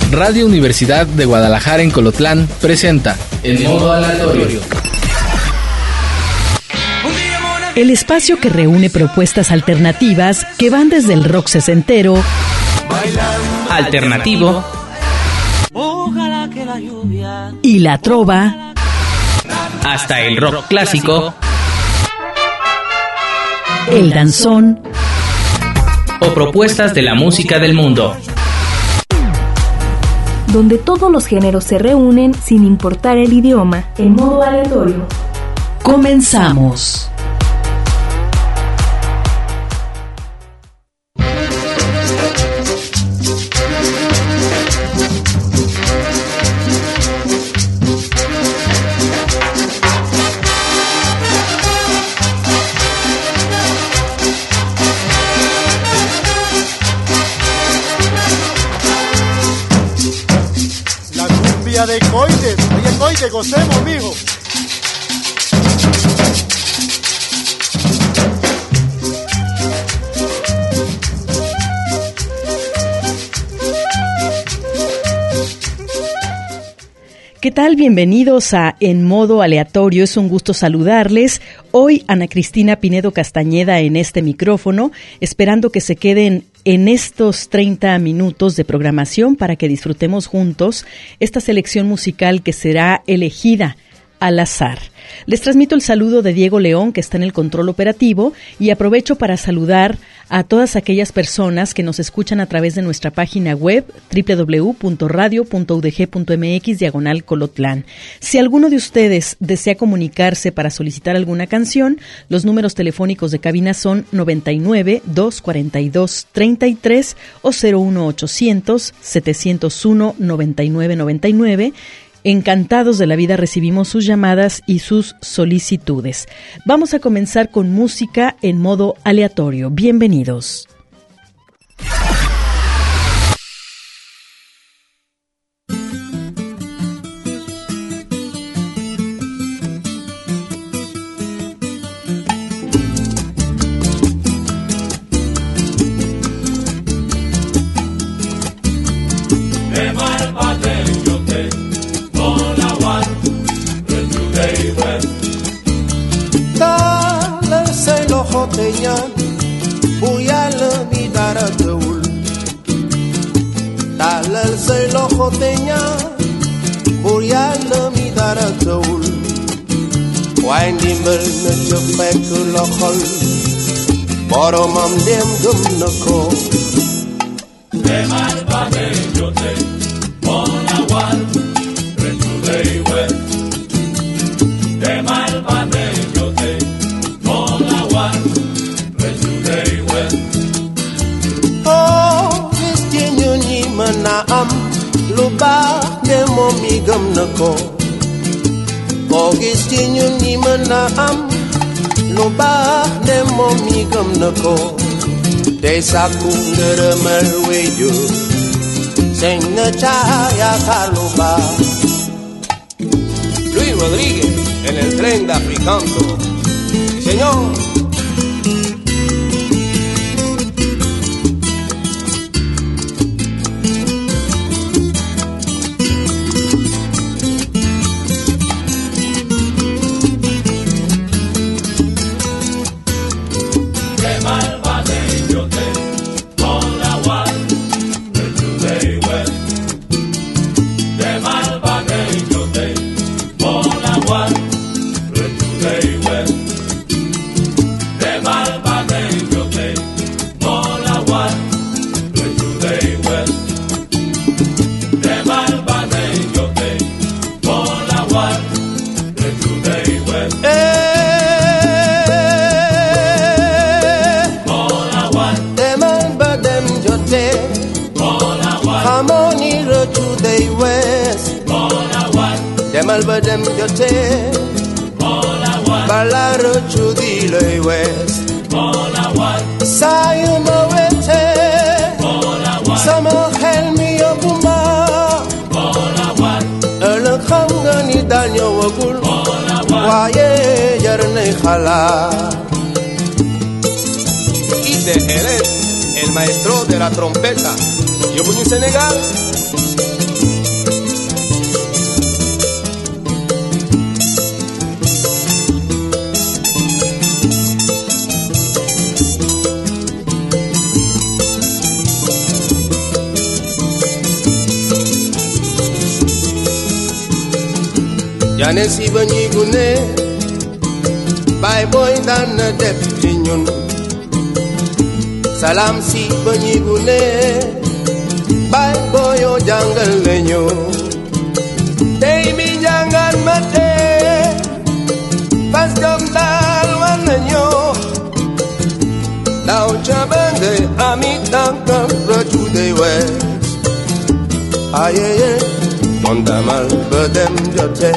Radio Universidad de Guadalajara en Colotlán presenta En Modo Aleatorio. El espacio que reúne propuestas alternativas que van desde el rock sesentero, alternativo y la trova, hasta el rock clásico, el danzón o propuestas de la música del mundo. Donde todos los géneros se reúnen sin importar el idioma, en modo aleatorio. Comenzamos. De Coides, oye Coides, gocemos, mijo. ¿Qué tal? Bienvenidos a En Modo Aleatorio. Es un gusto saludarles. Hoy Ana Cristina Pinedo Castañeda en este micrófono, esperando que se queden en estos 30 minutos de programación para que disfrutemos juntos esta selección musical que será elegida al azar. Les transmito el saludo de Diego León, que está en el control operativo, y aprovecho para saludar a todas aquellas personas que nos escuchan a través de nuestra página web www.radio.udg.mx/Colotlán. Si alguno de ustedes desea comunicarse para solicitar alguna canción, los números telefónicos de cabina son 99-242-33 o 01800-701-9999. Encantados de la vida recibimos sus llamadas y sus solicitudes. Vamos a comenzar con música en modo aleatorio. Bienvenidos. Buyal mi daratul Dalal say loxo teña Buyal mi daratul Way ndimbal na ca fekk loxol boromam dem gëm na ko Demal bade jote Bona wal Retu day wet Demal bade jote Bona wal na am lu baax de moom mi gëm na ko koo gis ci ñun ñi mën na am lu baax de moom mi gëm na ko tey sàkku ngërëmal wéyjur sañ na caa yaakaar lu baax. Luis Rodríguez en el tren de Africanto. Señor. Demal badem jote Balaro chudi lay west Sayuma wete Sama helmi yobuma Ela khanga ni danyo wagul Waye yarne khala Y de Jerez, el maestro de la trompeta. Yo voy a Senegal. Jane si banyi gune Bye boy dan na dep jinyun Salam si banyi gune Bye boy o jangan lenyo Day mi jangan mate Pas jom dal wananyo Now chabande amit tangkap raju de west Ayeye Mondamal bedem jote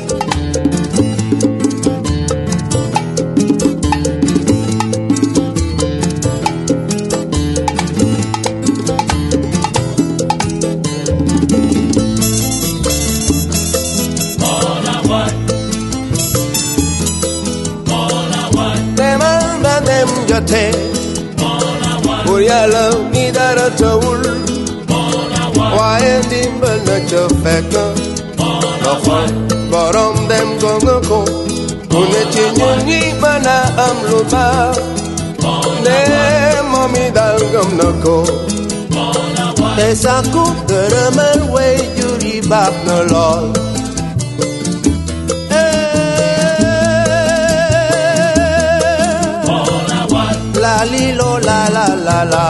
Jote Uriala midara taul Wae dimbal na chofeka Nafan Baram dem gongako Une chinyunyi mana amluba Ne mami dalgam nako Tesaku geramal we juri bak na lol La li lo la la la la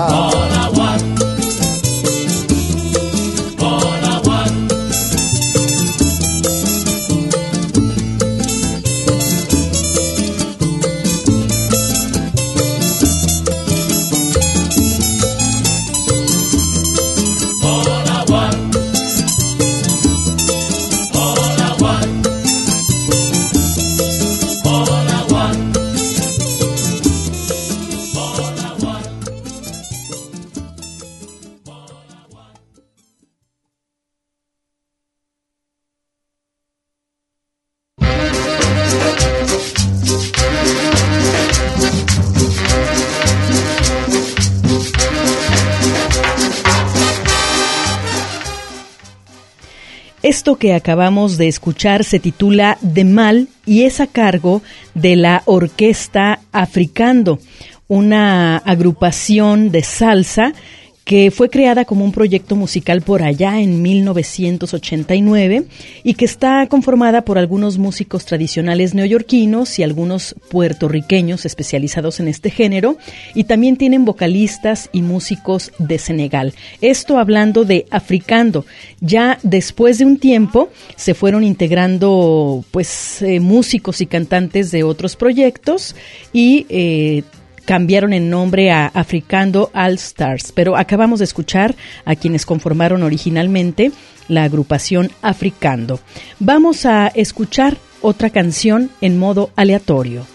Esto que acabamos de escuchar se titula De Mal y es a cargo de la Orquesta Africando, una agrupación de salsa que fue creada como un proyecto musical por allá en 1989 y que está conformada por algunos músicos tradicionales neoyorquinos y algunos puertorriqueños especializados en este género, y también tienen vocalistas y músicos de Senegal. Esto hablando de Africando. Ya después de un tiempo se fueron integrando músicos y cantantes de otros proyectos y cambiaron el nombre a Africando All Stars, pero acabamos de escuchar a quienes conformaron originalmente la agrupación Africando. Vamos a escuchar otra canción en modo aleatorio.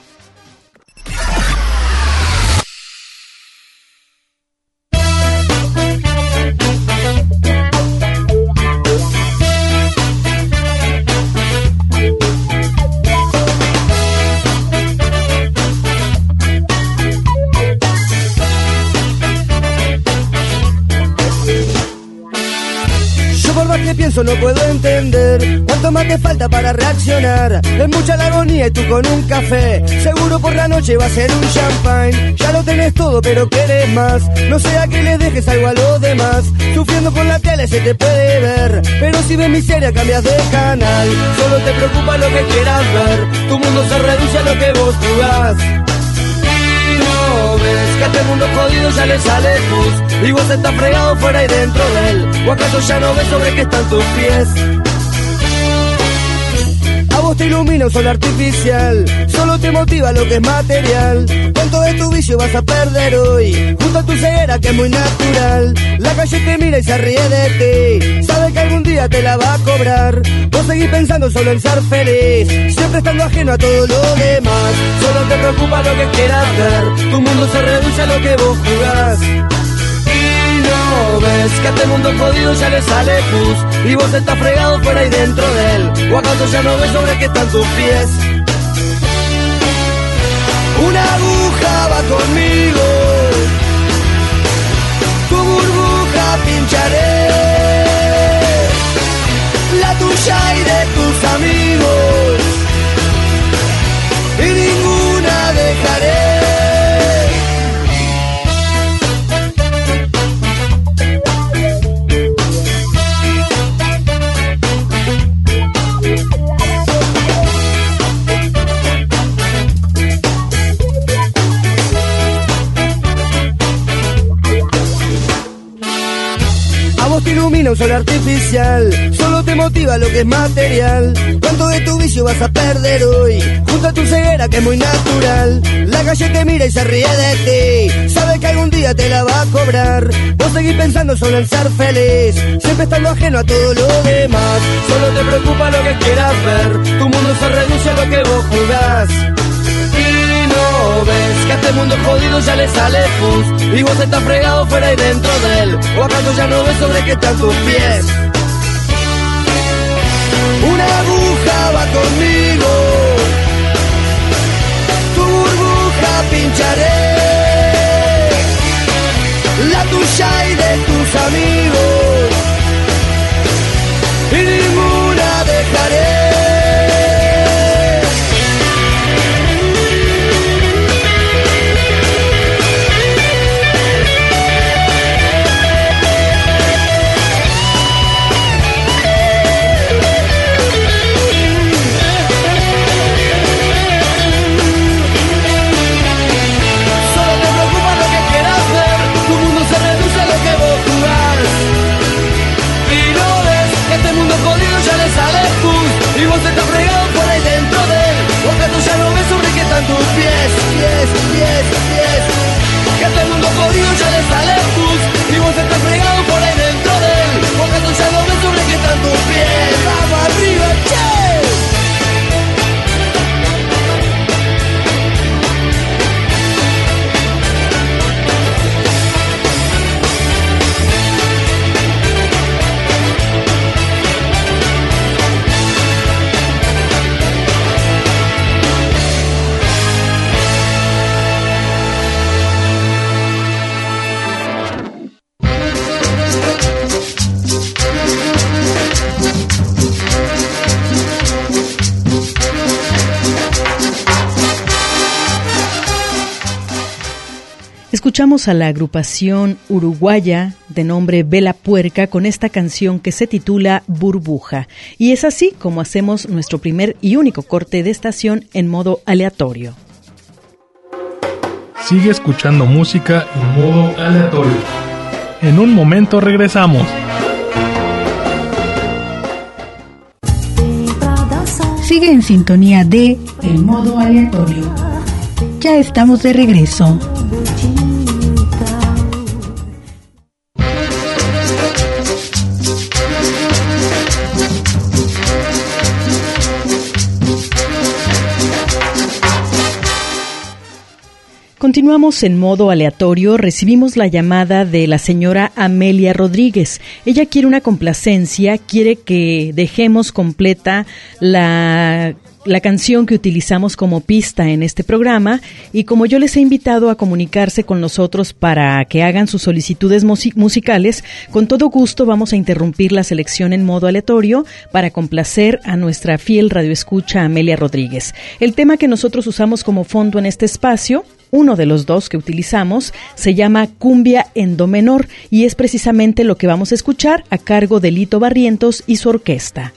Pienso, no puedo entender cuánto más te falta para reaccionar. Es mucha la agonía y tú con un café. Seguro por la noche va a ser un champagne. Ya lo tenés todo pero querés más. No sea que le dejes algo a los demás. Sufriendo por la tele se te puede ver, pero si ves miseria cambias de canal. Solo te preocupa lo que quieras ver. Tu mundo se reduce a lo que vos jugás. Ves que a este mundo jodido ya le sale luz y vos estás fregado fuera y dentro de él. ¿O acaso ya no ves sobre qué están tus pies? A vos te ilumina un sol artificial, solo te motiva lo que es material. ¿Cuánto de tu vicio vas a perder hoy? Junto a tu ceguera que es muy natural. La calle te mira y se ríe de ti, sabe que algún día te la va a cobrar. Vos seguís pensando solo en ser feliz, siempre estando ajeno a todo lo demás. Solo te preocupa lo que quieras ver, tu mundo se reduce a lo que vos jugás. Ves que a este mundo jodido ya le sale pus y vos estás fregado fuera y dentro de él. ¿O acaso ya no ves sobre qué están tus pies? Una aguja va conmigo, tu burbuja pincharé, la tuya y de tus amigos, y ninguna dejaré. vos te ilumina un sol artificial, solo te motiva lo que es material. ¿Cuánto de tu vicio vas a perder hoy? Junto a tu ceguera que es muy natural. La calle te mira y se ríe de ti, sabe que algún día te la va a cobrar. Vos seguís pensando solo en ser feliz, siempre estando ajeno a todo lo demás. Solo te preocupa lo que quieras ver, tu mundo se reduce a lo que vos jugás. Y no ves que a este mundo jodido ya le sale pus, y vos estás fregado fuera y dentro de él. ¿O acaso ya no ves sobre qué están tus pies? Una aguja va conmigo, tu burbuja pincharé, la tuya y de tus amigos, y ninguna dejaré. Y vos estás fregado por ahí dentro de él, porque tú ya no ves sobre qué están tus pies, pies. Que a este mundo jodido ya le sale pus, y vos estás fregado por ahí dentro de él, porque tú ya no ves sobre qué están tus pies. ¡Vamos arriba, che! Escuchamos a la agrupación uruguaya de nombre Vela Puerca con esta canción que se titula Burbuja. Y es así como hacemos nuestro primer y único corte de estación en modo aleatorio. Sigue escuchando música en modo aleatorio. En un momento regresamos. Sigue en sintonía de El Modo Aleatorio. Ya estamos de regreso. Continuamos en modo aleatorio. Recibimos la llamada de la señora Amelia Rodríguez. Ella quiere una complacencia, quiere que dejemos completa la canción que utilizamos como pista en este programa, y como yo les he invitado a comunicarse con nosotros para que hagan sus solicitudes musicales, con todo gusto vamos a interrumpir la selección en modo aleatorio para complacer a nuestra fiel radioescucha Amelia Rodríguez. El tema que nosotros usamos como fondo en este espacio, uno de los dos que utilizamos, se llama Cumbia en Do menor, y es precisamente lo que vamos a escuchar a cargo de Lito Barrientos y su orquesta.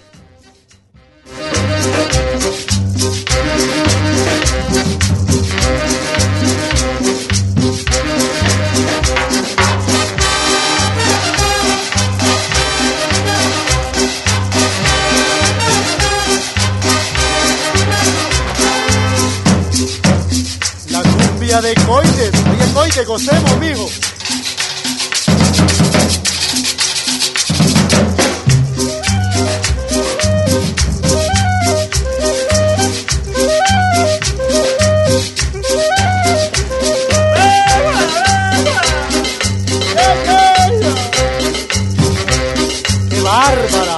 De coites, oye coite, gocemos, mijo. ¡Qué bárbara!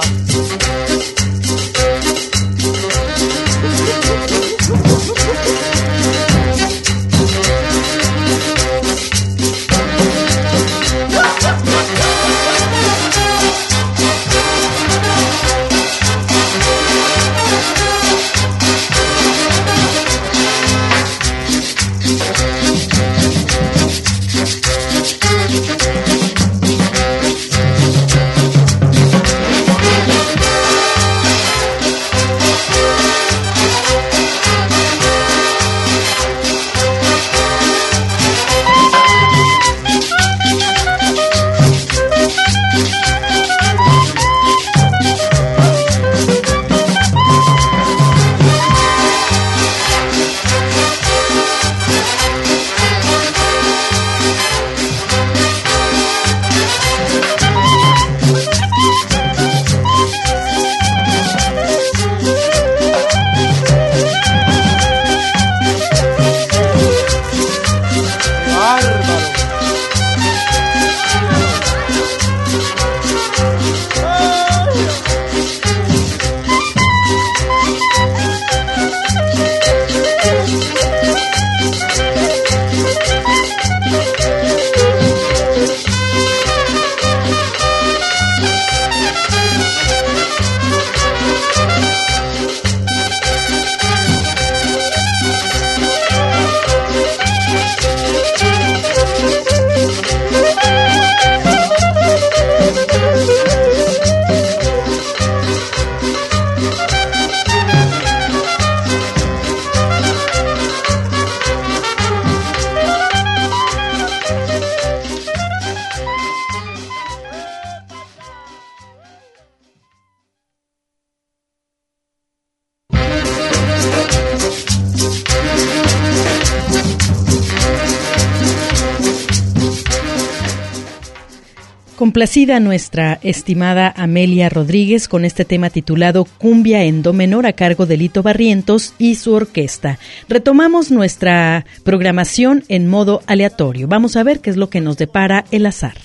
Complacida nuestra estimada Amelia Rodríguez con este tema titulado Cumbia en Do menor a cargo de Lito Barrientos y su orquesta. Retomamos nuestra programación en modo aleatorio. Vamos a ver qué es lo que nos depara el azar.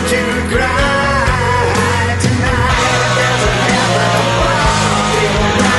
Cry tonight, there's a hell of a party.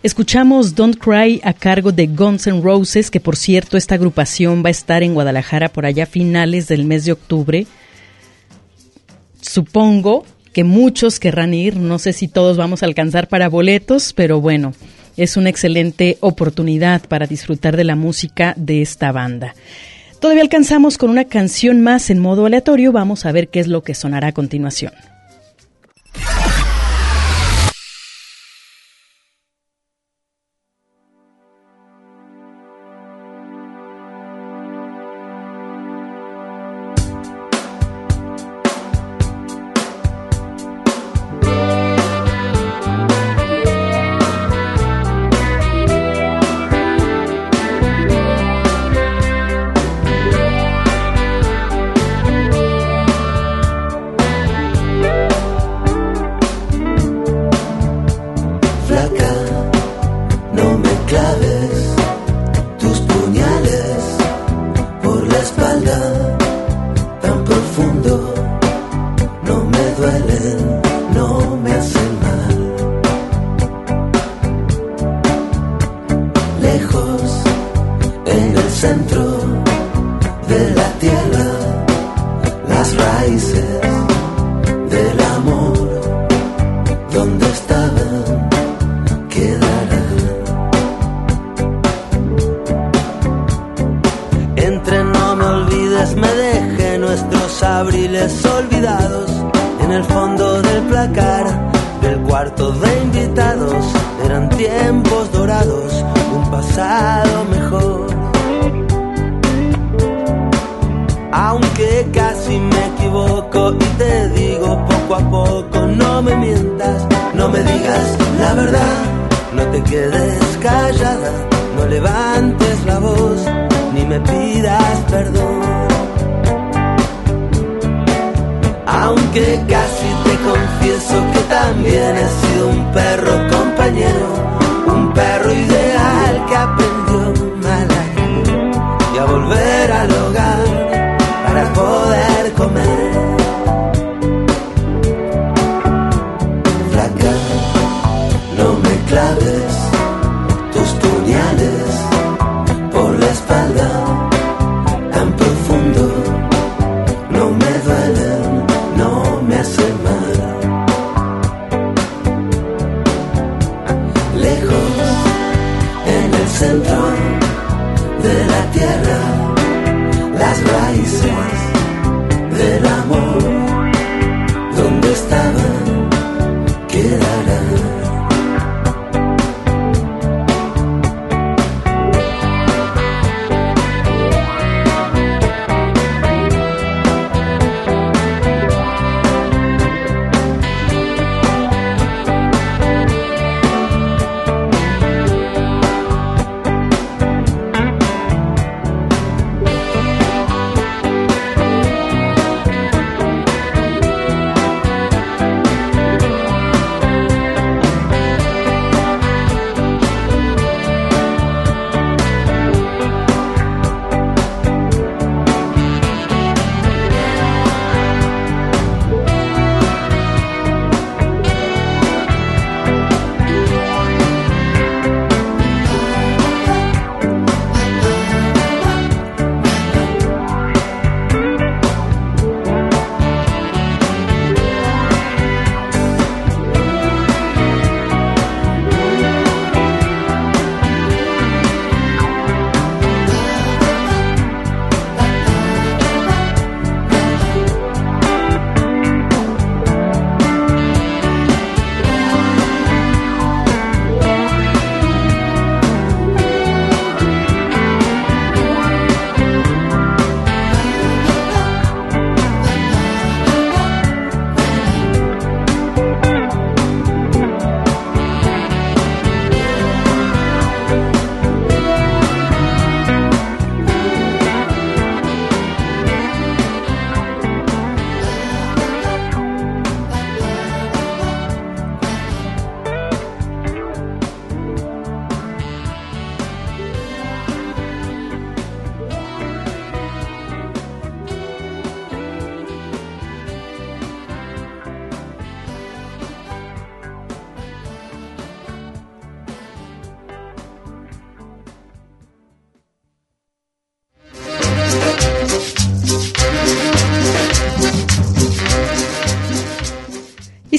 Escuchamos Don't Cry a cargo de Guns N' Roses, que por cierto esta agrupación va a estar en Guadalajara por allá a finales del mes de octubre. Supongo que muchos querrán ir, no sé si todos vamos a alcanzar para boletos, pero bueno, es una excelente oportunidad para disfrutar de la música de esta banda. Todavía alcanzamos con una canción más en modo aleatorio, vamos a ver qué es lo que sonará a continuación.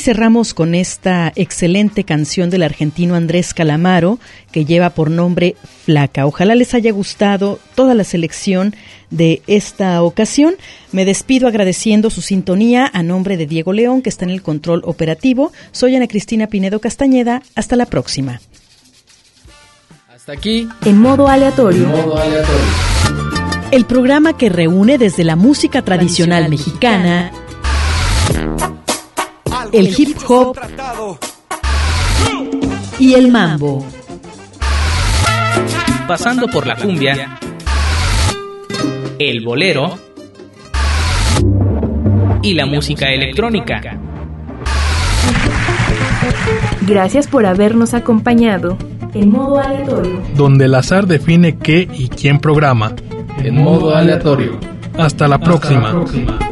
cerramos con esta excelente canción del argentino Andrés Calamaro, que lleva por nombre Flaca. Ojalá les haya gustado toda la selección de esta ocasión. Me despido agradeciendo su sintonía a nombre de Diego León, que está en el control operativo. Soy Ana Cristina Pinedo Castañeda. Hasta la próxima. Hasta aquí. En modo aleatorio. El programa que reúne desde la música tradicional mexicana, el hip hop y el mambo. Pasando por la cumbia, el bolero y la música electrónica. Gracias por habernos acompañado. En modo aleatorio. Donde el azar define qué y quién programa. En modo aleatorio. Hasta la próxima.